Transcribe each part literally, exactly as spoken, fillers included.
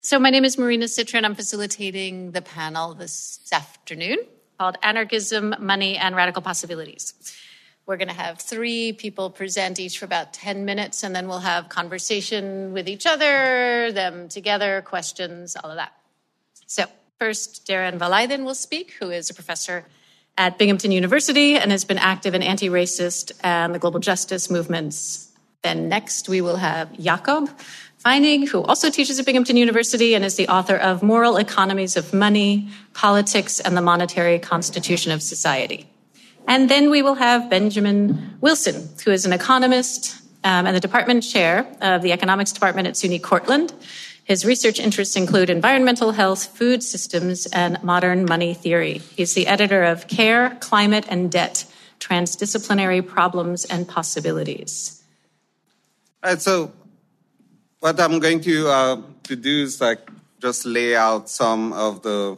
So my name is Marina Citrin. I'm facilitating the panel this afternoon called Anarchism, Money, and Radical Possibilities. We're going to have three people present each for about ten minutes, and then we'll have conversation with each other, them together, questions, all of that. So first, Darren Valaiden will speak, who is a professor at Binghamton University and has been active in anti-racist and the global justice movements. Then next, we will have Jakob Feinig, who also teaches at Binghamton University and is the author of Moral Economies of Money, Politics, and the Monetary Constitution of Society. And then we will have Benjamin Wilson, who is an economist um, and the department chair of the economics department at SUNY Cortland. His research interests include environmental health, food systems, and modern money theory. He's the editor of Care, Climate, and Debt, Transdisciplinary Problems and Possibilities. All right, so what I'm going to, uh, to do is like just lay out some of the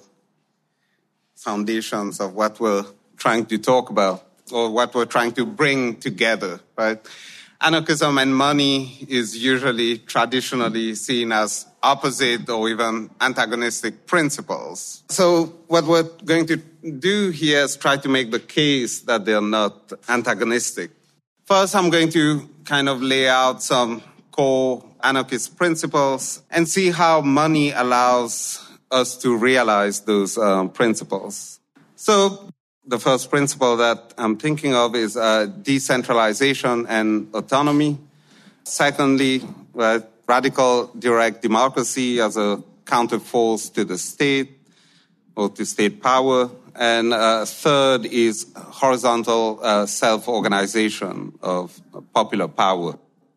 foundations of what we're trying to talk about or what we're trying to bring together, right? Anarchism and money is usually traditionally seen as opposite or even antagonistic principles. So what we're going to do here is try to make the case that they're not antagonistic. First, I'm going to kind of lay out some core anarchist principles and see how money allows us to realize those um, principles. So the first principle that I'm thinking of is uh, decentralization and autonomy. Secondly, uh, radical direct democracy as a counterforce to the state or to state power. And uh, third is horizontal uh, self-organization of popular power.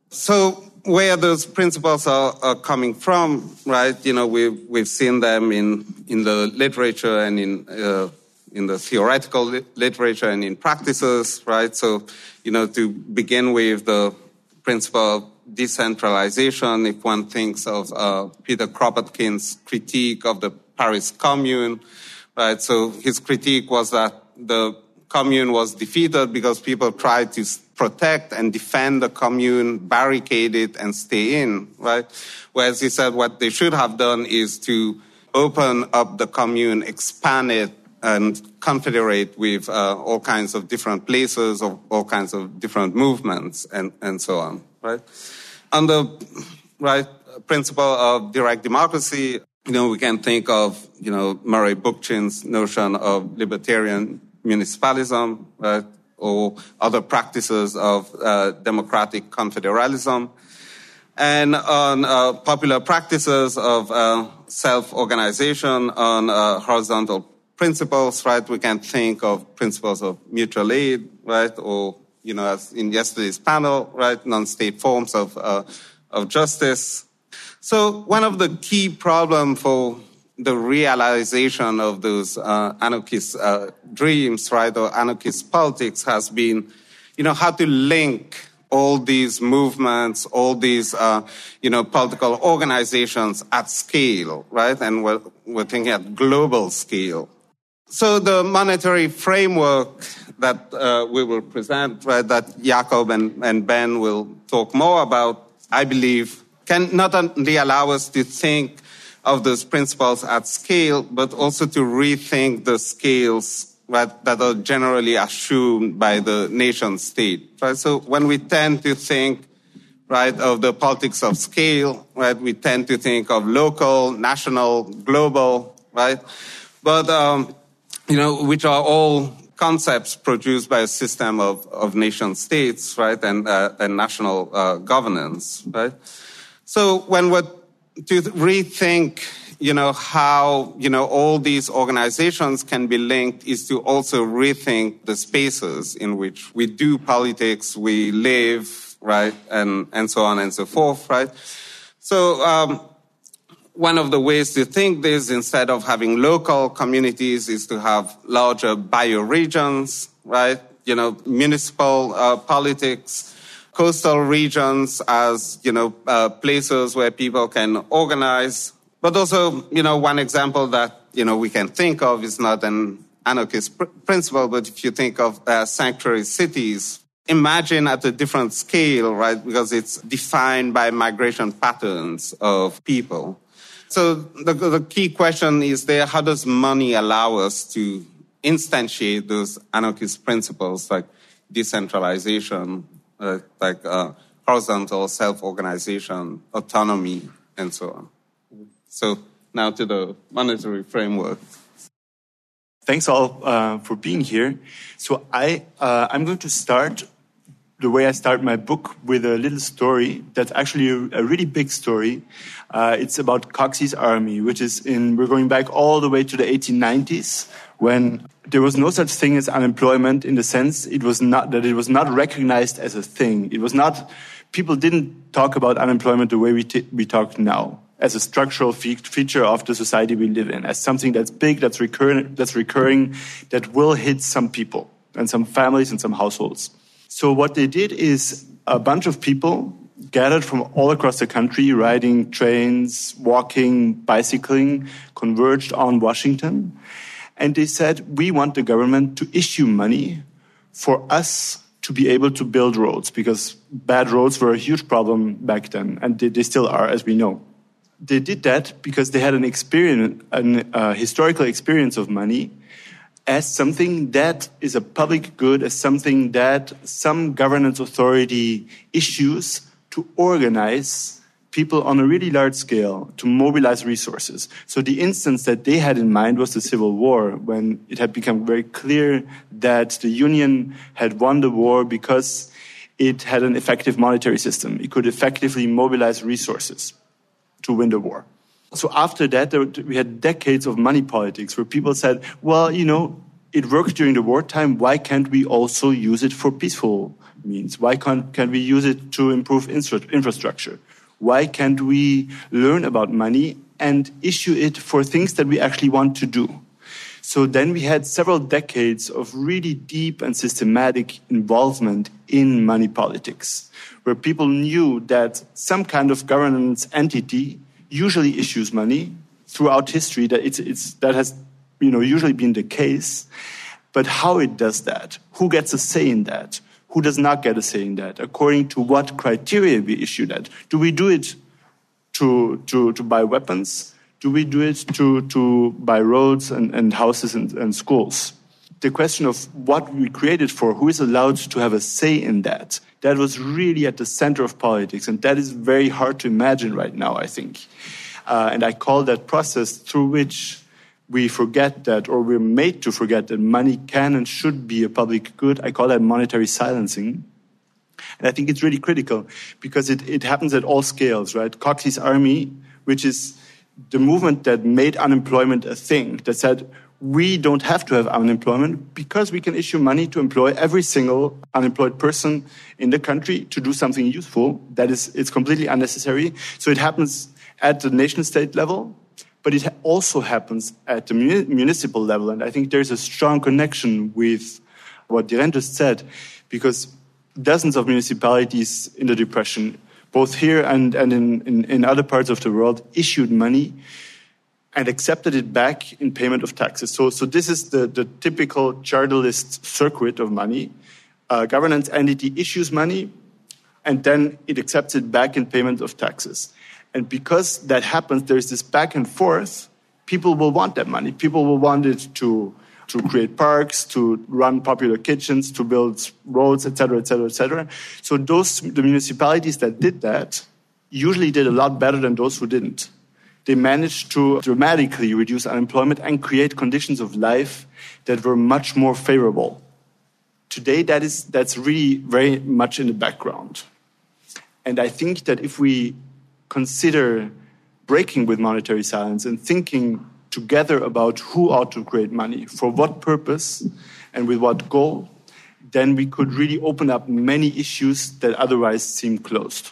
So where those principles are, are coming from, right? You know, we've we've seen them in in the literature and in uh, in the theoretical li- literature and in practices, right? So, you know, to begin with the principle of decentralization, if one thinks of uh, Peter Kropotkin's critique of the Paris Commune, right? So his critique was that the commune was defeated because people tried to protect and defend the commune, barricade it, and stay in, right? Whereas he said what they should have done is to open up the commune, expand it, and confederate with uh, all kinds of different places, or all kinds of different movements, and, and so on, right? On the right principle of direct democracy, you know, we can think of, you know, Murray Bookchin's notion of libertarian municipalism, right? Or other practices of uh, democratic confederalism. And on uh, popular practices of uh, self-organization, on uh, horizontal principles, right? We can think of principles of mutual aid, right? Or, you know, as in yesterday's panel, right? Non-state forms of, uh, of justice. So one of the key problems for the realization of those uh, anarchist uh, dreams, right, or anarchist politics has been, you know, how to link all these movements, all these, uh, you know, political organizations at scale, right? And we're, we're thinking at global scale. So the monetary framework that uh, we will present, right, that Jakob and, and Ben will talk more about, I believe, can not only allow us to think of those principles at scale, but also to rethink the scales, right, that are generally assumed by the nation state, right? So when we tend to think, right, of the politics of scale, right, we tend to think of local, national, global, right? But, um, you know, which are all concepts produced by a system of, of nation states, right, and, uh, and national uh, governance, right? So when we're to rethink, you know, how, you know, all these organizations can be linked is to also rethink the spaces in which we do politics, we live, right, and, and so on and so forth, right? So um, one of the ways to think this, instead of having local communities, is to have larger bioregions, right? You know, municipal uh, politics, coastal regions as, you know, uh, places where people can organize. But also, you know, one example that, you know, we can think of is not an anarchist pr- principle, but if you think of uh, sanctuary cities, imagine at a different scale, right? Because it's defined by migration patterns of people. So the, the key question is there, how does money allow us to instantiate those anarchist principles like decentralization, uh, like uh, horizontal self-organization, autonomy, and so on? So now to the monetary framework. Thanks all uh, for being here. So I, uh, I'm going to start the way I start my book with a little story that's actually a, a really big story. Uh, it's about Coxey's Army, which is in, we're going back all the way to the eighteen nineties when there was no such thing as unemployment in the sense it was not, that it was not recognized as a thing. It was not, people didn't talk about unemployment the way we, t- we talk now, as a structural fe- feature of the society we live in, as something that's big, that's recurring, that's recurring, that will hit some people and some families and some households. So what they did is a bunch of people gathered from all across the country, riding trains, walking, bicycling, converged on Washington. And they said, we want the government to issue money for us to be able to build roads, because bad roads were a huge problem back then, and they, they still are, as we know. They did that because they had an experience, an uh, historical experience of money as something that is a public good, as something that some governance authority issues to organize people on a really large scale, to mobilize resources. So the instance that they had in mind was the Civil War, when it had become very clear that the Union had won the war because it had an effective monetary system. It could effectively mobilize resources to win the war. So after that, there, we had decades of money politics where people said, well, you know, it worked during the wartime. Why can't we also use it for peaceful means? Why can't, can we use it to improve infra- infrastructure? Why can't we learn about money and issue it for things that we actually want to do? So then we had several decades of really deep and systematic involvement in money politics, where people knew that some kind of governance entity usually issues money throughout history, that it's, it's, that has you know, usually been the case. But how it does that, who gets a say in that, who does not get a say in that, according to what criteria we issue that? Do we do it to, to, to buy weapons? Do we do it to, to buy roads and, and houses and, and schools? The question of what we created for, who is allowed to have a say in that, that was really at the center of politics. And that is very hard to imagine right now, I think. Uh, and I call that process through which we forget that, or we're made to forget that money can and should be a public good. I call that monetary silencing. And I think it's really critical because it, it happens at all scales, right? Coxey's Army, which is the movement that made unemployment a thing, that said, we don't have to have unemployment because we can issue money to employ every single unemployed person in the country to do something useful. That is, it's completely unnecessary. So it happens at the nation-state level, but it also happens at the municipal level. And I think there's a strong connection with what Diren just said, because dozens of municipalities in the Depression, both here and, and in, in, in other parts of the world, issued money and accepted it back in payment of taxes. So, so this is the, the typical charterist circuit of money. A governance entity issues money, and then it accepts it back in payment of taxes. And because that happens, there's this back and forth, people will want that money. People will want it to, to create parks, to run popular kitchens, to build roads, et cetera, et cetera, et cetera. So those, the municipalities that did that usually did a lot better than those who didn't. They managed to dramatically reduce unemployment and create conditions of life that were much more favorable. Today, that is, that's really very much in the background. And I think that if we consider breaking with monetary silence and thinking together about who ought to create money, for what purpose, and with what goal, then we could really open up many issues that otherwise seem closed.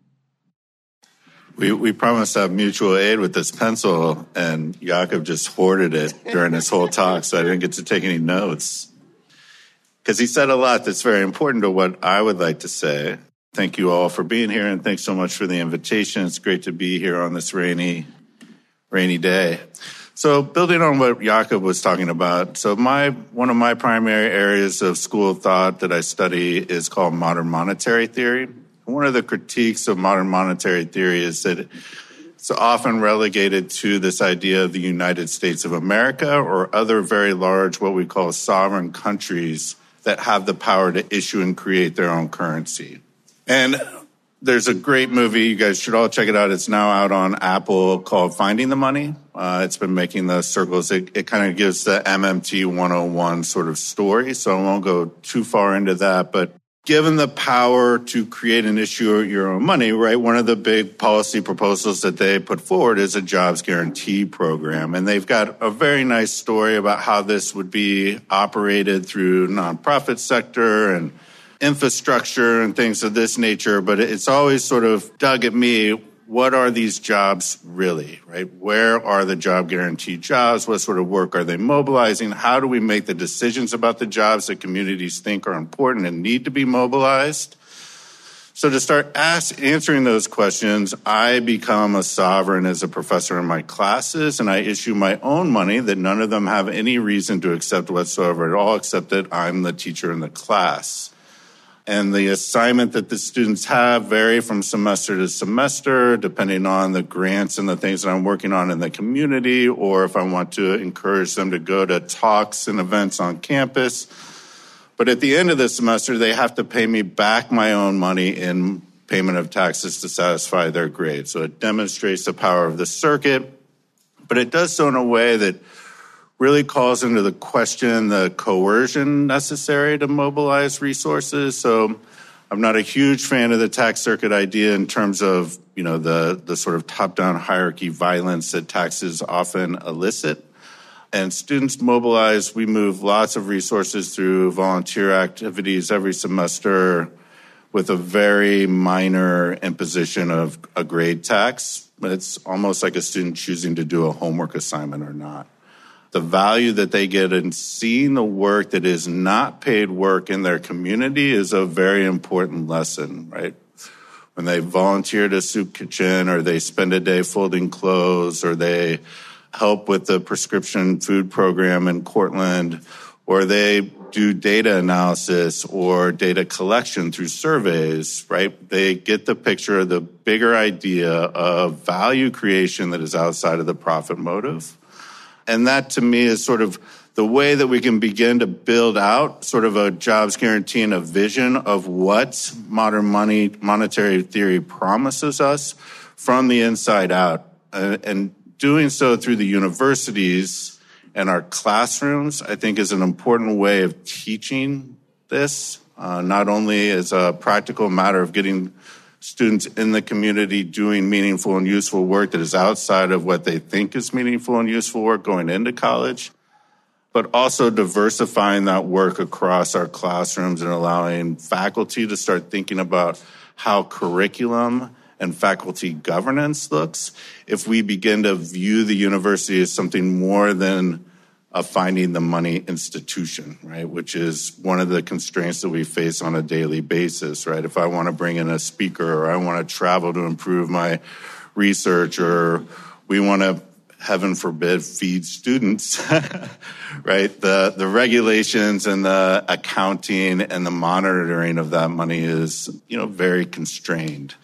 We we promised to have mutual aid with this pencil, and Jakob just hoarded it during this whole talk, so I didn't get to take any notes. Because he said a lot that's very important to what I would like to say. Thank you all for being here, and thanks so much for the invitation. It's great to be here on this rainy, rainy day. So building on what Jakob was talking about, so my one of my primary areas of school of thought that I study is called modern monetary theory. One of the critiques of modern monetary theory is that it's It's often relegated to this idea of the United States of America or other very large, what we call sovereign countries that have the power to issue and create their own currency. And there's a great movie, you guys should all check it out. It's now out on Apple called Finding the Money. Uh, it's been making the circles. It, it kind of gives the M M T one oh one sort of story, so I won't go too far into that. But given the power to create and issue your own money, right, one of the big policy proposals that they put forward is a jobs guarantee program. And they've got a very nice story about how this would be operated through nonprofit sector and infrastructure and things of this nature, but it's always sort of dug at me, what are these jobs really, right? Where are the job guaranteed jobs? What sort of work are they mobilizing? How do we make the decisions about the jobs that communities think are important and need to be mobilized? So to start ask, answering those questions, I become a sovereign as a professor in my classes, and I issue my own money that none of them have any reason to accept whatsoever at all, except that I'm the teacher in the class. And the assignment that the students have vary from semester to semester, depending on the grants and the things that I'm working on in the community, or if I want to encourage them to go to talks and events on campus. But at the end of the semester, they have to pay me back my own money in payment of taxes to satisfy their grade. So it demonstrates the power of the circuit, but it does so in a way that really calls into the question the coercion necessary to mobilize resources. So I'm not a huge fan of the tax circuit idea in terms of, you know, the, the sort of top-down hierarchy violence that taxes often elicit. And students mobilize, we move lots of resources through volunteer activities every semester with a very minor imposition of a grade tax. It's almost like a student choosing to do a homework assignment or not. The value that they get in seeing the work that is not paid work in their community is a very important lesson, right? When they volunteer at a soup kitchen or they spend a day folding clothes or they help with the prescription food program in Cortland or they do data analysis or data collection through surveys, right? They get the picture of the bigger idea of value creation that is outside of the profit motive. And that, to me, is sort of the way that we can begin to build out sort of a jobs guarantee and a vision of what modern money, monetary theory promises us from the inside out. Uh, and doing so through the universities and our classrooms, I think, is an important way of teaching this, uh, not only as a practical matter of getting students in the community doing meaningful and useful work that is outside of what they think is meaningful and useful work going into college, but also diversifying that work across our classrooms and allowing faculty to start thinking about how curriculum and faculty governance looks if we begin to view the university as something more than a finding the money institution, right? Which is one of the constraints that we face on a daily basis, right? If I want to bring in a speaker or I want to travel to improve my research or we want to, heaven forbid, feed students, right? The, the regulations and the accounting and the monitoring of that money is, you know, very constrained.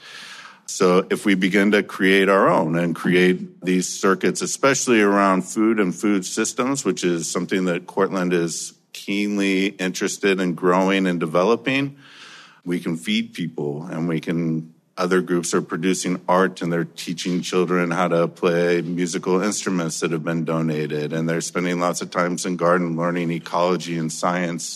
So if we begin to create our own and create these circuits, especially around food and food systems, which is something that Cortland is keenly interested in growing and developing, we can feed people and we can, other groups are producing art and they're teaching children how to play musical instruments that have been donated. And they're spending lots of times in garden learning ecology and science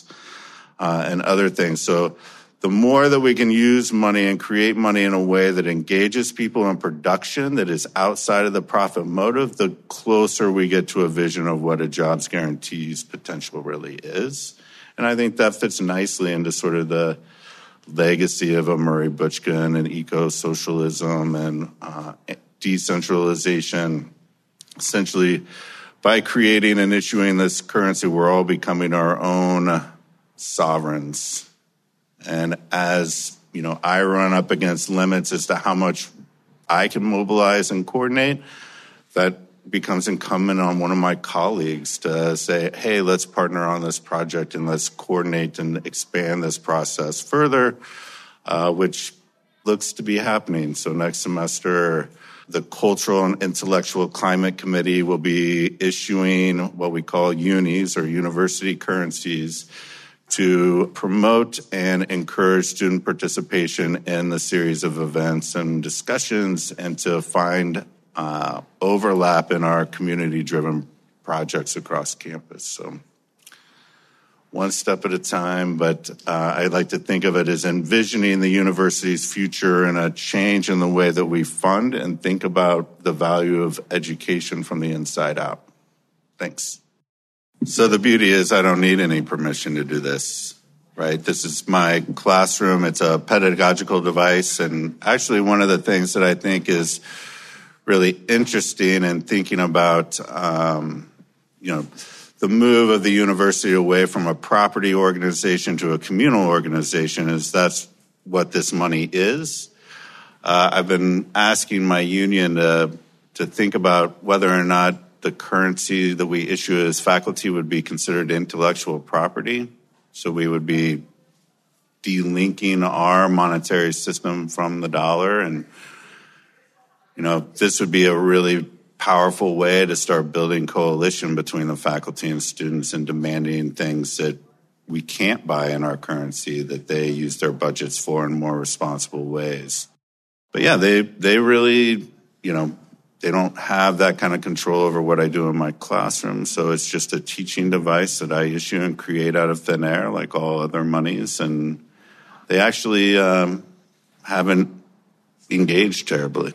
uh, and other things. So the more that we can use money and create money in a way that engages people in production that is outside of the profit motive, the closer we get to a vision of what a jobs guarantee's potential really is. And I think that fits nicely into sort of the legacy of a Murray Bookchin and eco-socialism and uh, decentralization. Essentially, by creating and issuing this currency, we're all becoming our own sovereigns. And as, you know, I run up against limits as to how much I can mobilize and coordinate, that becomes incumbent on one of my colleagues to say, hey, let's partner on this project and let's coordinate and expand this process further, uh, which looks to be happening. So next semester, The Cultural and Intellectual Climate Committee will be issuing what we call unis or university currencies to promote and encourage student participation in the series of events and discussions and to find uh, overlap in our community-driven projects across campus. So one step at a time, but uh, I like to think of it as envisioning the university's future and a change in the way that we fund and think about the value of education from the inside out. Thanks. So the beauty is I don't need any permission to do this, right? This is my classroom. It's a pedagogical device. And actually one of the things that I think is really interesting in thinking about, um, you know, the move of the university away from a property organization to a communal organization is that's what this money is. Uh, I've been asking my union to, to think about whether or not the currency that we issue as faculty would be considered intellectual property. So we would be delinking our monetary system from the dollar. And, you know, this would be a really powerful way to start building coalition between the faculty and students and demanding things that we can't buy in our currency that they use their budgets for in more responsible ways. But yeah, they they really, you know, they don't have that kind of control over what I do in my classroom. So it's just a teaching device that I issue and create out of thin air like all other monies. And they actually um, haven't engaged terribly.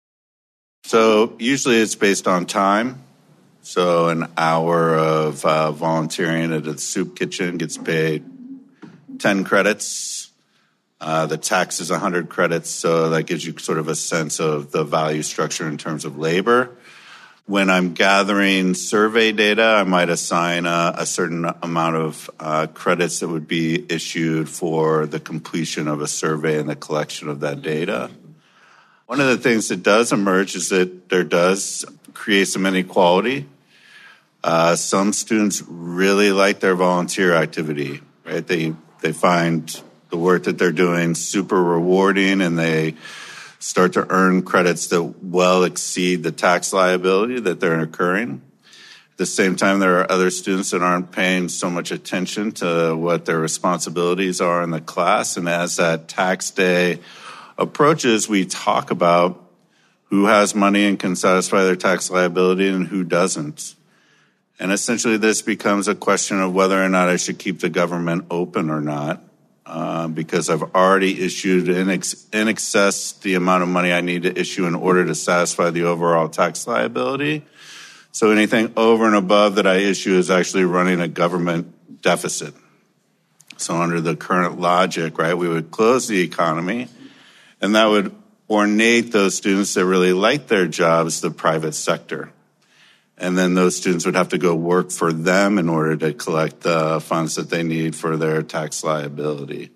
So usually it's based on time. So an hour of uh, volunteering at a soup kitchen gets paid ten credits. Uh, the tax is one hundred credits, so that gives you sort of a sense of the value structure in terms of labor. When I'm gathering survey data, I might assign a, a certain amount of uh, credits that would be issued for the completion of a survey and the collection of that data. One of the things that does emerge is that there does create some inequality. Uh, some students really like their volunteer activity, right? They they find the work that they're doing super rewarding, and they start to earn credits that well exceed the tax liability that they're incurring. At the same time, there are other students that aren't paying so much attention to what their responsibilities are in the class, and as that tax day approaches, we talk about who has money and can satisfy their tax liability and who doesn't. And essentially this becomes a question of whether or not I should keep the government open or not, uh, because I've already issued in, ex- in excess the amount of money I need to issue in order to satisfy the overall tax liability. So anything over and above that I issue is actually running a government deficit. So under the current logic, right, we would close the economy, and that would ornate those students that really like their jobs, the private sector. And then those students would have to go work for them in order to collect the funds that they need for their tax liability.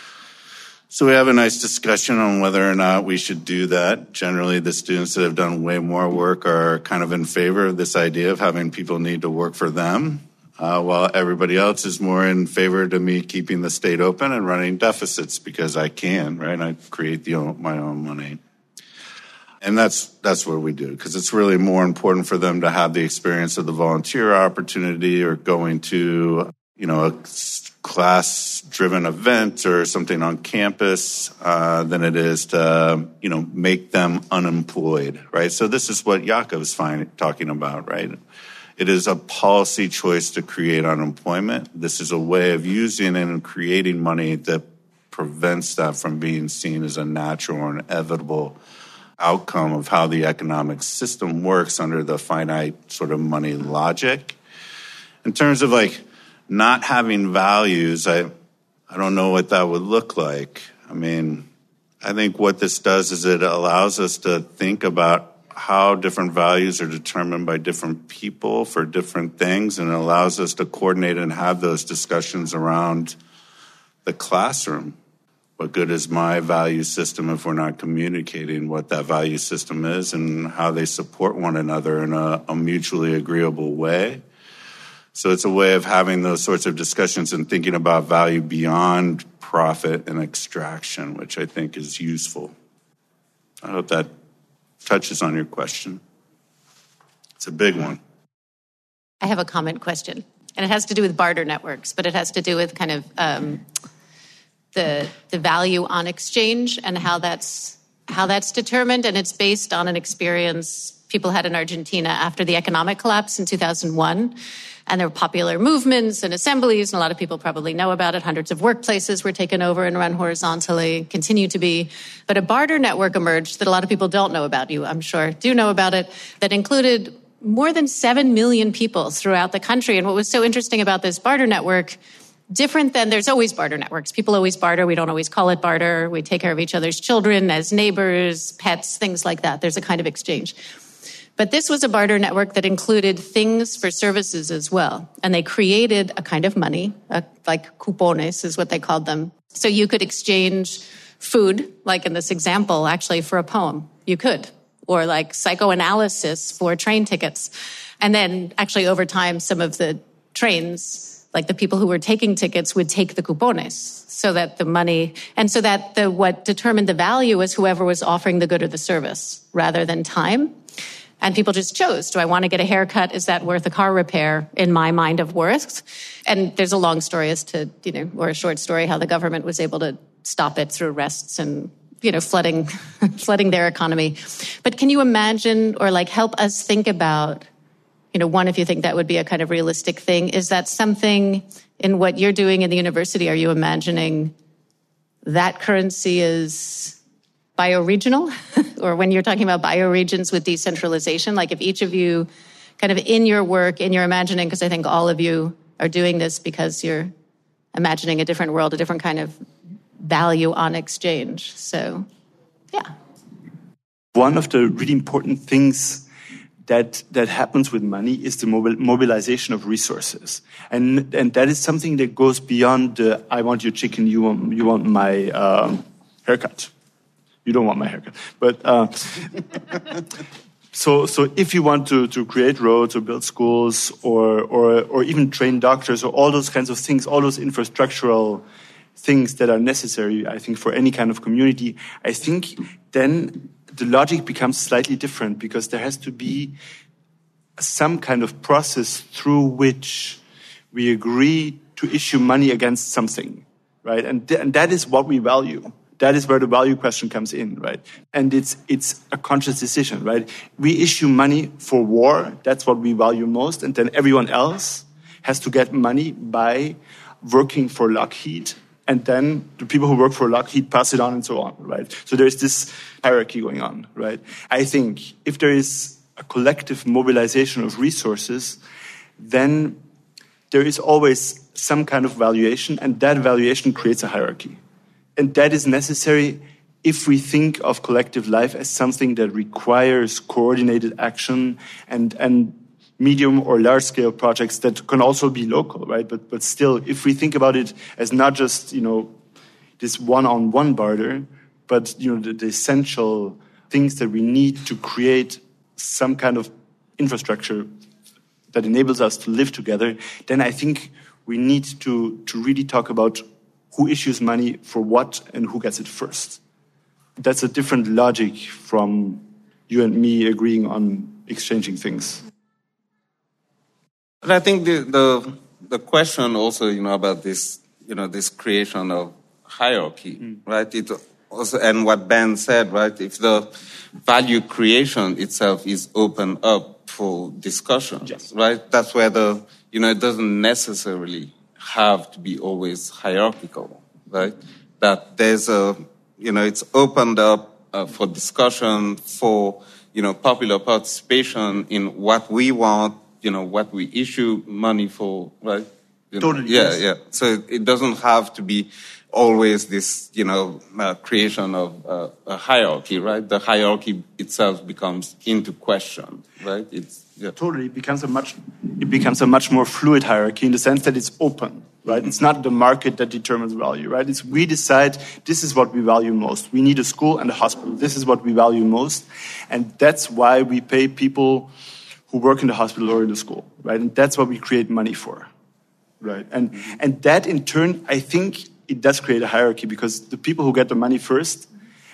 So we have a nice discussion on whether or not we should do that. Generally, the students that have done way more work are kind of in favor of this idea of having people need to work for them. Uh, while everybody else is more in favor to me keeping the state open and running deficits because I can, right? I create the, my own money. And that's that's what we do, because it's really more important for them to have the experience of the volunteer opportunity or going to, you know, a class-driven event or something on campus uh, than it is to, you know, make them unemployed, right? So this is what Yakov's fine, talking about, right? It is a policy choice to create unemployment. This is a way of using and creating money that prevents that from being seen as a natural or inevitable outcome of how the economic system works under the finite sort of money logic. In terms of like not having values, I I don't know what that would look like. I mean, I think what this does is it allows us to think about how different values are determined by different people for different things, and it allows us to coordinate and have those discussions around the classroom. What good is my value system if we're not communicating what that value system is and how they support one another in a, a mutually agreeable way? So it's a way of having those sorts of discussions and thinking about value beyond profit and extraction, which I think is useful. I hope that touches on your question. It's a big one. I have a comment question, and it has to do with barter networks, but it has to do with kind of um, the the value on exchange and how that's how that's determined, and it's based on an experience people had in Argentina after the economic collapse in two thousand one. And there were popular movements and assemblies, and a lot of people probably know about it. Hundreds of workplaces were taken over and run horizontally, continue to be. But a barter network emerged that a lot of people don't know about. You, I'm sure, do know about it, that included more than seven million people throughout the country. And what was so interesting about this barter network, different than there's always barter networks. People always barter. We don't always call it barter. We take care of each other's children as neighbors, pets, things like that. There's a kind of exchange. But this was a barter network that included things for services as well. And they created a kind of money, uh, like cupones is what they called them. So you could exchange food, like in this example, actually for a poem. You could. Or like psychoanalysis for train tickets. And then actually over time, some of the trains, like the people who were taking tickets would take the cupones so that the money, and so that the what determined the value was whoever was offering the good or the service rather than time. And people just chose, do I want to get a haircut? Is that worth a car repair in my mind of worth? And there's a long story as to, you know, or a short story, how the government was able to stop it through arrests and, you know, flooding, flooding their economy. But can you imagine or like help us think about, you know, one, if you think that would be a kind of realistic thing, is that something in what you're doing in the university, are you imagining that currency is bioregional? Or when you're talking about bioregions with decentralization, like if each of you kind of in your work, in your imagining, because I think all of you are doing this because you're imagining a different world, a different kind of value on exchange. So, yeah. One of the really important things that that happens with money is the mobil- mobilization of resources. And and that is something that goes beyond the, I want your chicken, you want, you want my um, haircut. You don't want my haircut. But uh, so so if you want to, to create roads or build schools or, or or even train doctors or all those kinds of things, all those infrastructural things that are necessary, I think, for any kind of community, I think then the logic becomes slightly different because there has to be some kind of process through which we agree to issue money against something, right? And, th- and that is what we value. That is where the value question comes in, right? And it's it's a conscious decision, right? We issue money for war. That's what we value most. And then everyone else has to get money by working for Lockheed. And then the people who work for Lockheed pass it on and so on, right? So there's this hierarchy going on, right? I think if there is a collective mobilization of resources, then there is always some kind of valuation, and that valuation creates a hierarchy. And that is necessary if we think of collective life as something that requires coordinated action and, and medium or large-scale projects that can also be local, right? But but still, if we think about it as not just, you know, this one-on-one barter, but, you know, the, the essential things that we need to create some kind of infrastructure that enables us to live together, then I think we need to, to really talk about who issues money for what and who gets it first. That's a different logic from you and me agreeing on exchanging things. But I think the, the the question also, you know, about this, you know, this creation of hierarchy, mm. right? It also, and what Ben said, right? If the value creation itself is open up for discussion, yes. right? That's where the, you know, it doesn't necessarily have to be always hierarchical, right? That there's a, you know, it's opened up uh, for discussion, for, you know, popular participation in what we want, you know, what we issue money for, right? You know, totally. Yeah, yes. yeah. So it doesn't have to be always this, you know, uh, creation of uh, a hierarchy, right? The hierarchy itself becomes into question, right? It's yeah. Totally. It becomes a much, it becomes a much more fluid hierarchy in the sense that it's open, right? Mm-hmm. It's not the market that determines value, right? It's we decide this is what we value most. We need a school and a hospital. This is what we value most. And that's why we pay people who work in the hospital or in the school, right? And that's what we create money for, right? And mm-hmm. and that in turn, I think it does create a hierarchy because the people who get the money first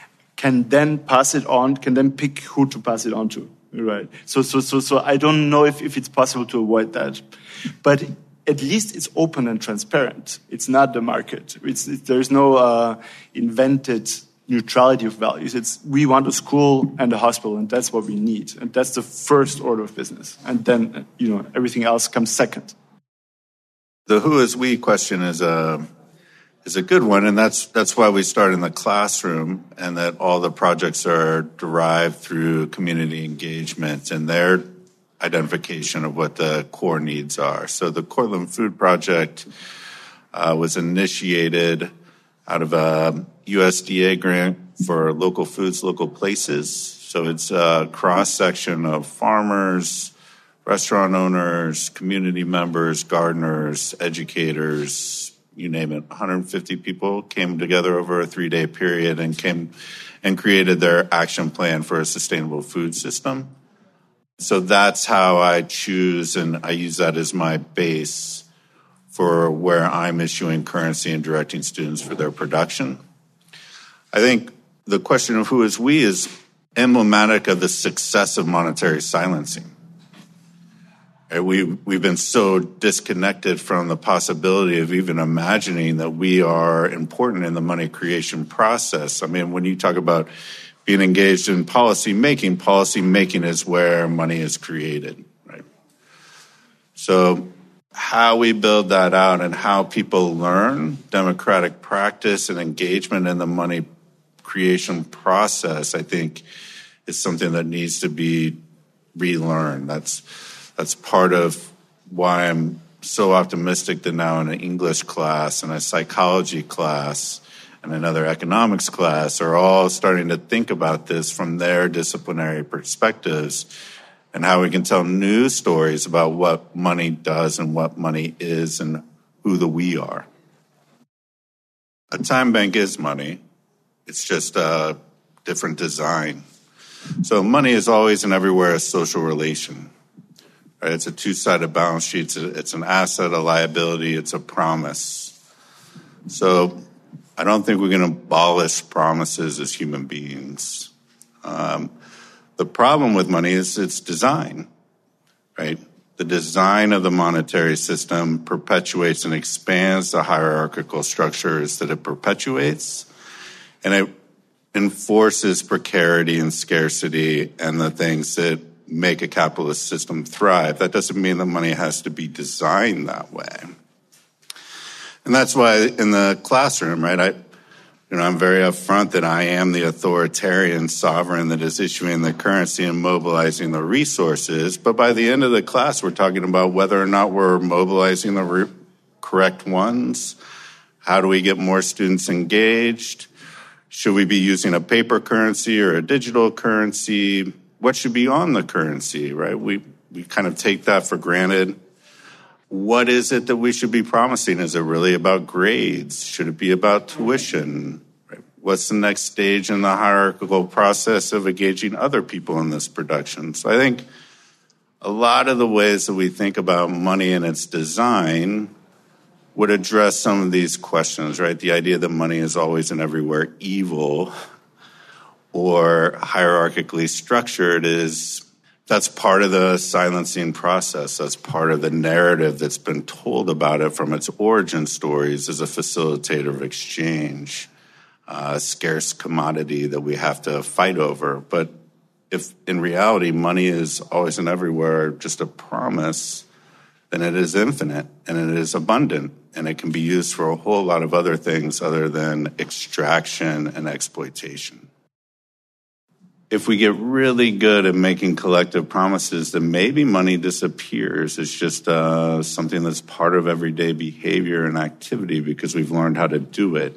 can then pass it on, can then pick who to pass it on to, right? So, so, so, so I don't know if, if it's possible to avoid that, but at least it's open and transparent. It's not the market. It's, it, there's no uh, invented neutrality of values. It's we want a school and a hospital, and that's what we need, and that's the first order of business. And then you know everything else comes second. The who is we question is a is a good one, and that's that's why we start in the classroom, and that all the projects are derived through community engagement and their identification of what the core needs are. So the Cortland Food Project uh, was initiated out of a U S D A grant for local foods, local places. So it's a cross-section of farmers, restaurant owners, community members, gardeners, educators, you name it. one hundred fifty people came together over a three-day period and came and created their action plan for a sustainable food system. So that's how I choose, and I use that as my base for where I'm issuing currency and directing students for their production. I think the question of who is we is emblematic of the success of monetary silencing. We, we've been so disconnected from the possibility of even imagining that we are important in the money creation process. I mean, when you talk about being engaged in policy making, policy making is where money is created, right? So how we build that out and how people learn democratic practice and engagement in the money creation process, I think, is something that needs to be relearned. That's that's part of why I'm so optimistic that now in an English class and a psychology class and another economics class are all starting to think about this from their disciplinary perspectives and how we can tell new stories about what money does and what money is and who the we are. A time bank is money. It's just a different design. So money is always and everywhere a social relation. Right? It's a two-sided balance sheet. It's an asset, a liability. It's a promise. So I don't think we're going to abolish promises as human beings. Um, the problem with money is its design, right? The design of the monetary system perpetuates and expands the hierarchical structures that it perpetuates, and it enforces precarity and scarcity and the things that make a capitalist system thrive. That doesn't mean that money has to be designed that way. And that's why in the classroom, right, I, you know, I'm very upfront that I am the authoritarian sovereign that is issuing the currency and mobilizing the resources. But by the end of the class, we're talking about whether or not we're mobilizing the re- correct ones. How do we get more students engaged? Should we be using a paper currency or a digital currency? What should be on the currency, right? We, we kind of take that for granted. What is it that we should be promising? Is it really about grades? Should it be about tuition? Right? What's the next stage in the hierarchical process of engaging other people in this production? So I think a lot of the ways that we think about money and its design would address some of these questions, right? The idea that money is always and everywhere evil or hierarchically structured is that's part of the silencing process. That's part of the narrative that's been told about it from its origin stories as a facilitator of exchange, a scarce commodity that we have to fight over. But if in reality money is always and everywhere just a promise, then it is infinite and it is abundant and it can be used for a whole lot of other things other than extraction and exploitation. If we get really good at making collective promises, then maybe money disappears. It's just uh, something that's part of everyday behavior and activity because we've learned how to do it.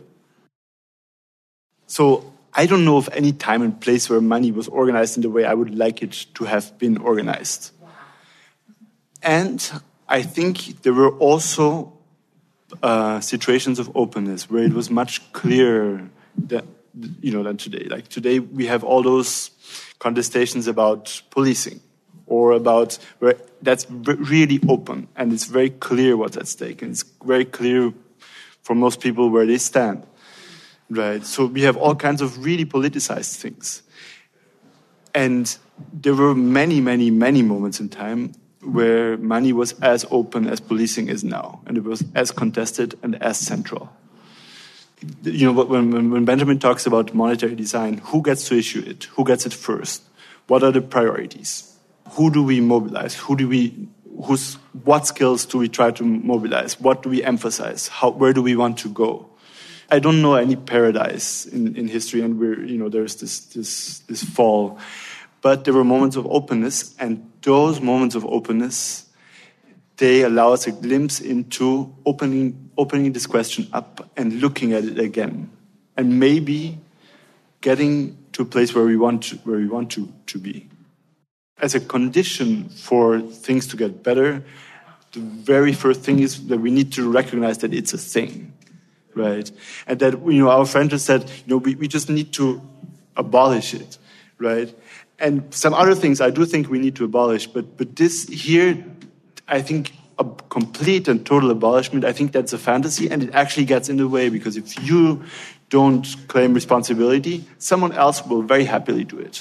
So I don't know of any time and place where money was organized in the way I would like it to have been organized. And I think there were also uh, situations of openness where it was much clearer that you know, than today. Like today, we have all those contestations about policing or about where that's really open and it's very clear what's at stake and it's very clear for most people where they stand. right? So we have all kinds of really politicized things. And there were many, many, many moments in time where money was as open as policing is now, and it was as contested and as central. You know, when, when Benjamin talks about monetary design, who gets to issue it? Who gets it first? What are the priorities? Who do we mobilize? Who do we, who's, what skills do we try to mobilize? What do we emphasize? How, where do we want to go? I don't know any paradise in, in history, and we're, you know, there's this, this, this fall. But there were moments of openness, and those moments of openness, they allow us a glimpse into opening opening this question up and looking at it again, and maybe getting to a place where we want to, where we want to, to be. As a condition for things to get better, the very first thing is that we need to recognize that it's a thing, right? And that, you know, our friend just said, you know, we, we just need to abolish it, right? And some other things I do think we need to abolish, but but this here, I think a complete and total abolishment, I think that's a fantasy, and it actually gets in the way, because if you don't claim responsibility, someone else will very happily do it.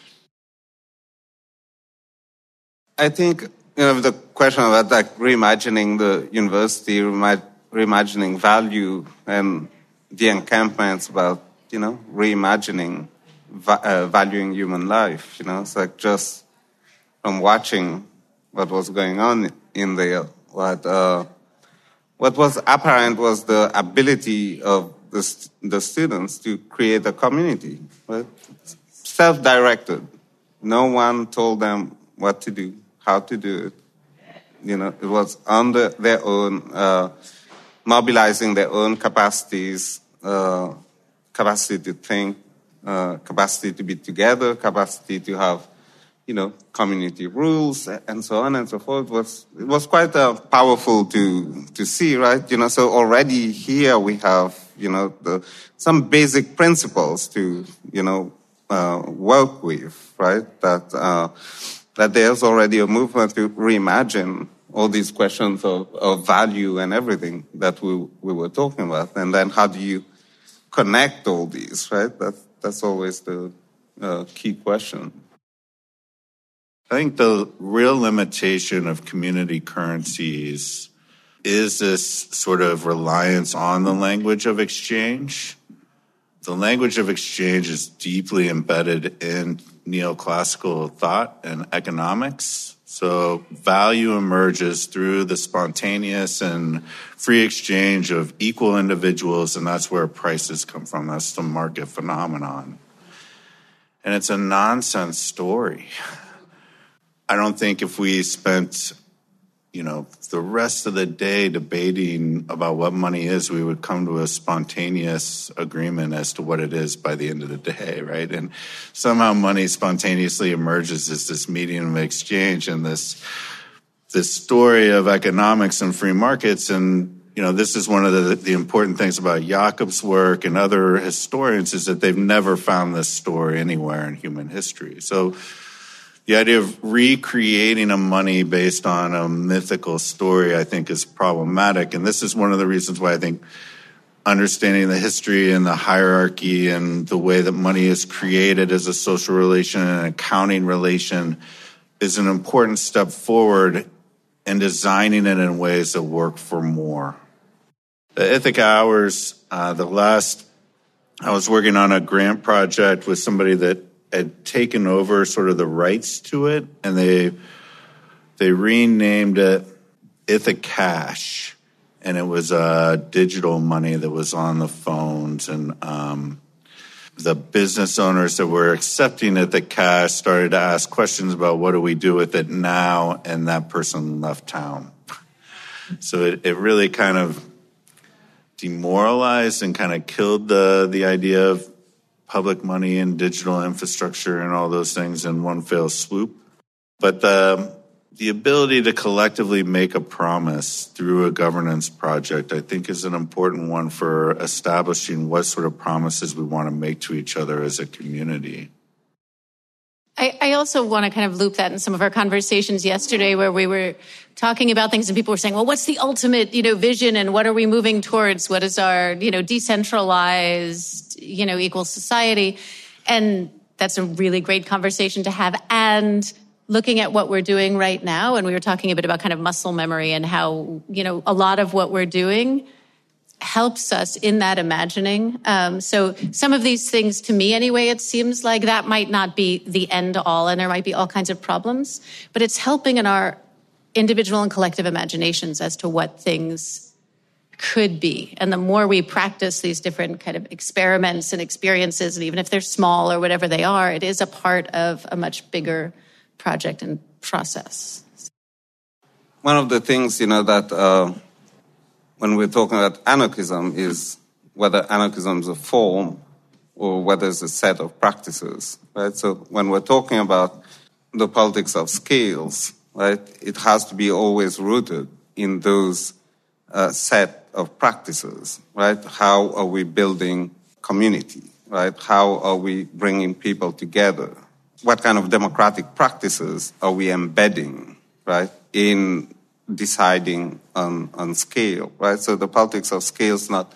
I think, you know, the question about like reimagining the university, reimagining value, and the encampments about, you know, reimagining va- uh, valuing human life, you know, it's like just from watching what was going on in there, what uh, what was apparent was the ability of the, the students to create a community, right? Self-directed. No one told them what to do, how to do it. You know, it was under their own, uh, mobilizing their own capacities, uh, capacity to think, uh, capacity to be together, capacity to have, you know, community rules and so on and so forth. It was, it was quite uh, powerful to to see, right? You know, so already here we have, you know, the, some basic principles to, you know, uh, work with, right? That uh, that there's already a movement to reimagine all these questions of, of value and everything that we we were talking about, and then how do you connect all these, right? That's that's always the uh, key question. I think the real limitation of community currencies is this sort of reliance on the language of exchange. The language of exchange is deeply embedded in neoclassical thought and economics. So value emerges through the spontaneous and free exchange of equal individuals, and that's where prices come from. That's the market phenomenon. And it's a nonsense story. I don't think if we spent, you know, the rest of the day debating about what money is, we would come to a spontaneous agreement as to what it is by the end of the day, right? And somehow money spontaneously emerges as this medium of exchange and this this story of economics and free markets. And, you know, this is one of the, the important things about Jakob's work and other historians, is that they've never found this story anywhere in human history. So the idea of recreating a money based on a mythical story, I think, is problematic. And this is one of the reasons why I think understanding the history and the hierarchy and the way that money is created as a social relation and an accounting relation is an important step forward in designing it in ways that work for more. The Ithaca Hours, uh, the last, I was working on a grant project with somebody that had taken over sort of the rights to it, and they they renamed it Ithacash, and it was uh, digital money that was on the phones, and um, the business owners that were accepting Ithacash started to ask questions about what do we do with it now, and that person left town. So it, it really kind of demoralized and kind of killed the the idea of public money and digital infrastructure and all those things in one fell swoop. But the, the ability to collectively make a promise through a governance project, I think, is an important one for establishing what sort of promises we want to make to each other as a community. I, I also want to kind of loop that in some of our conversations yesterday where we were talking about things and people were saying, well, what's the ultimate, you know, vision and what are we moving towards? What is our, you know, decentralized, you know, equal society? And that's a really great conversation to have. And looking at what we're doing right now, and we were talking a bit about kind of muscle memory and how, you know, a lot of what we're doing helps us in that imagining. Um, so some of these things, to me anyway, it seems like that might not be the end all, and there might be all kinds of problems, but it's helping in our individual and collective imaginations as to what things could be. And the more we practice these different kind of experiments and experiences, and even if they're small or whatever they are, it is a part of a much bigger project and process. One of the things, you know, that uh, when we're talking about anarchism is whether anarchism is a form or whether it's a set of practices, right? So when we're talking about the politics of scales, right, it has to be always rooted in those uh, set of practices, right? How are we building community, right? How are we bringing people together? What kind of democratic practices are we embedding, right, in deciding on, on scale, right? So the politics of scale is not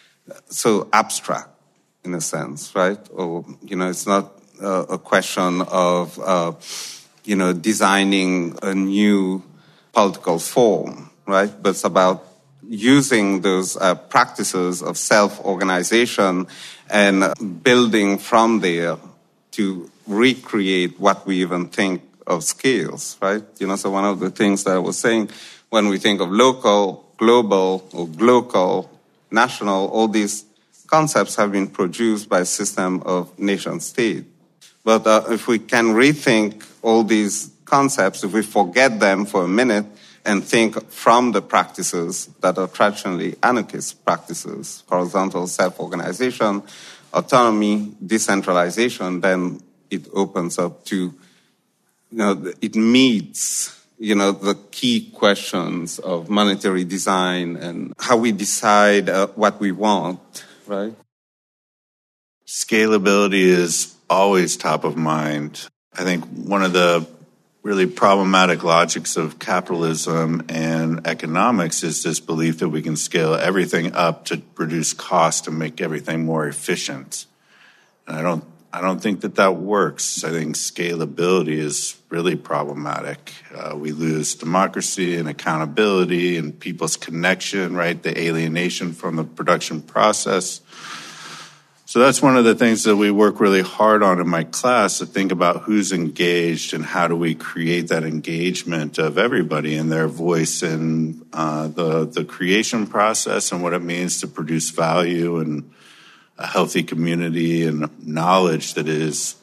so abstract in a sense, right? Or, you know, it's not uh, a question of, uh, you know, designing a new political form, right? But it's about using those uh, practices of self-organization and building from there to recreate what we even think of scales, right? You know, so one of the things that I was saying, when we think of local, global, or glocal, national, all these concepts have been produced by a system of nation state. But uh, if we can rethink all these concepts, if we forget them for a minute and think from the practices that are traditionally anarchist practices, horizontal self-organization, autonomy, decentralization, then it opens up to, you know, it meets, you know, the key questions of monetary design and how we decide uh, what we want, right? Scalability is always top of mind. I think one of the really problematic logics of capitalism and economics is this belief that we can scale everything up to reduce cost and make everything more efficient. And I don't I don't think that that works. I think scalability is really problematic. Uh, we lose democracy and accountability and people's connection, right? The alienation from the production process. So that's one of the things that we work really hard on in my class, to think about who's engaged and how do we create that engagement of everybody and their voice in uh, the, the creation process and what it means to produce value and a healthy community and knowledge that is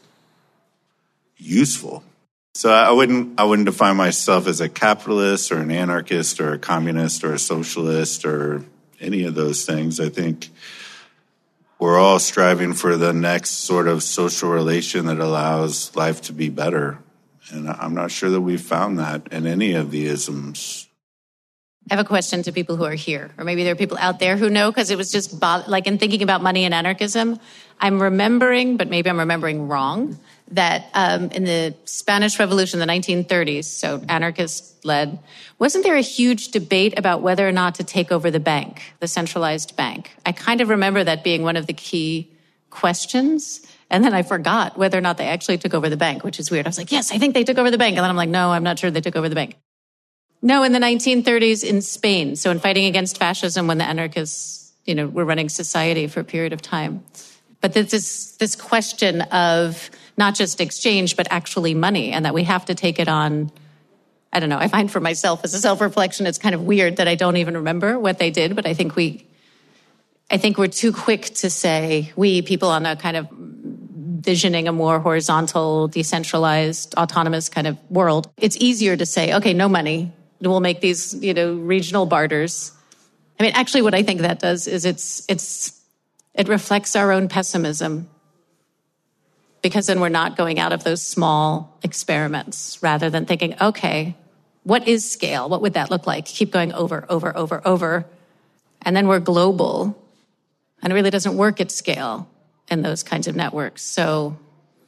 useful. So I wouldn't I wouldn't define myself as a capitalist or an anarchist or a communist or a socialist or any of those things. I think we're all striving for the next sort of social relation that allows life to be better. And I'm not sure that we've found that in any of the isms. I have a question to people who are here, or maybe there are people out there who know, because it was just bo- like in thinking about money and anarchism, I'm remembering, but maybe I'm remembering wrong, that um, in the Spanish Revolution, the nineteen thirties, so anarchist-led, wasn't there a huge debate about whether or not to take over the bank, the centralized bank? I kind of remember that being one of the key questions. And then I forgot whether or not they actually took over the bank, which is weird. I was like, yes, I think they took over the bank. And then I'm like, no, I'm not sure they took over the bank. No, in the nineteen thirties in Spain. So in fighting against fascism, when the anarchists, you know, were running society for a period of time. But this this question of not just exchange, but actually money, and that we have to take it on. I don't know. I find for myself as a self-reflection, it's kind of weird that I don't even remember what they did. But I think we, I think we're too quick to say, we people on a kind of visioning a more horizontal, decentralized, autonomous kind of world. It's easier to say, okay, no money. We'll make these, you know, regional barters. I mean, actually, what I think that does is it's it's it reflects our own pessimism, because then we're not going out of those small experiments rather than thinking, okay, what is scale? What would that look like? Keep going over, over, over, over, and then we're global, and it really doesn't work at scale in those kinds of networks. So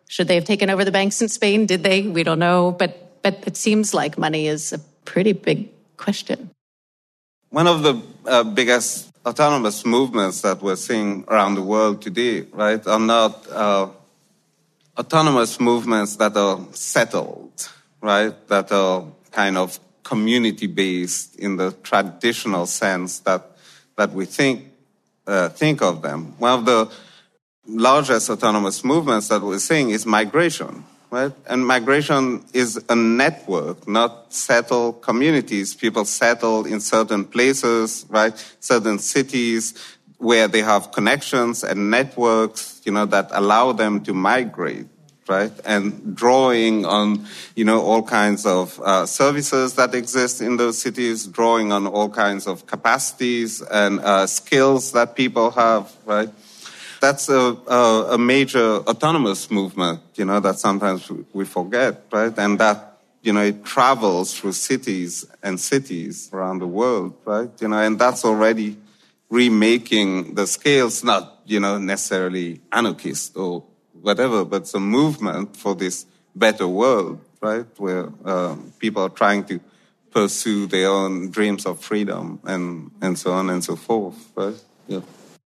Should they have taken over the banks in Spain? Did they? We don't know. But but it seems like money is a pretty big question. One of the uh, biggest autonomous movements that we're seeing around the world today, right, are not uh, autonomous movements that are settled, right, that are kind of community-based in the traditional sense that that we think uh, think of them. One of the largest autonomous movements that we're seeing is migration, right? And migration is a network, not settled communities. People settle in certain places, right? Certain cities where they have connections and networks, you know, that allow them to migrate, right? And drawing on, you know, all kinds of uh, services that exist in those cities, drawing on all kinds of capacities and uh, skills that people have, right? That's a, a, a major autonomous movement, you know, that sometimes we forget, right? And that, you know, it travels through cities and cities around the world, right? You know, and that's already remaking the scales, not, you know, necessarily anarchist or whatever, but it's a movement for this better world, right? Where uh, people are trying to pursue their own dreams of freedom and, and so on and so forth, right? Yeah.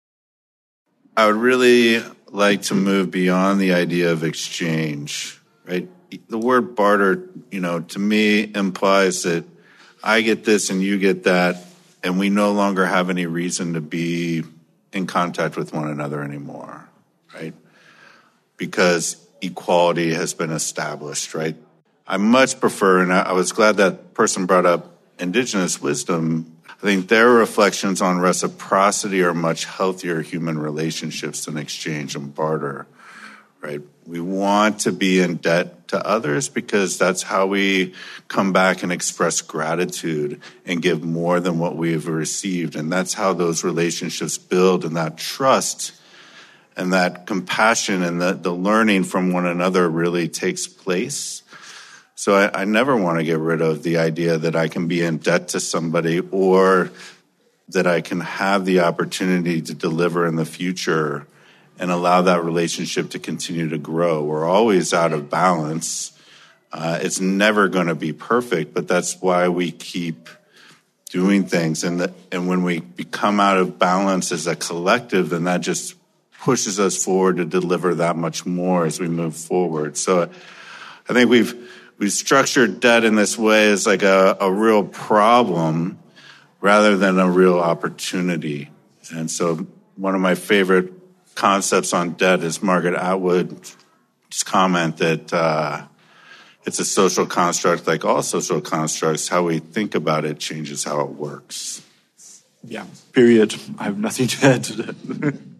I would really like to move beyond the idea of exchange, right? The word barter, you know, to me implies that I get this and you get that, and we no longer have any reason to be in contact with one another anymore, right? Because equality has been established, right? I much prefer, and I was glad that person brought up indigenous wisdom. I think their reflections on reciprocity are much healthier human relationships than exchange and barter, right? We want to be in debt to others because that's how we come back and express gratitude and give more than what we've received. And that's how those relationships build, and that trust and that compassion and the, the learning from one another really takes place. So I, I never want to get rid of the idea that I can be in debt to somebody, or that I can have the opportunity to deliver in the future and allow that relationship to continue to grow. We're always out of balance. Uh, it's never going to be perfect, but that's why we keep doing things. And, the, and when we become out of balance as a collective, then that just pushes us forward to deliver that much more as we move forward. So I think we've We've structured debt in this way as like a, a real problem rather than a real opportunity. And so one of my favorite concepts on debt is Margaret Atwood's comment that uh, it's a social construct like all social constructs. How we think about it changes how it works. Yeah, period. I have nothing to add to that.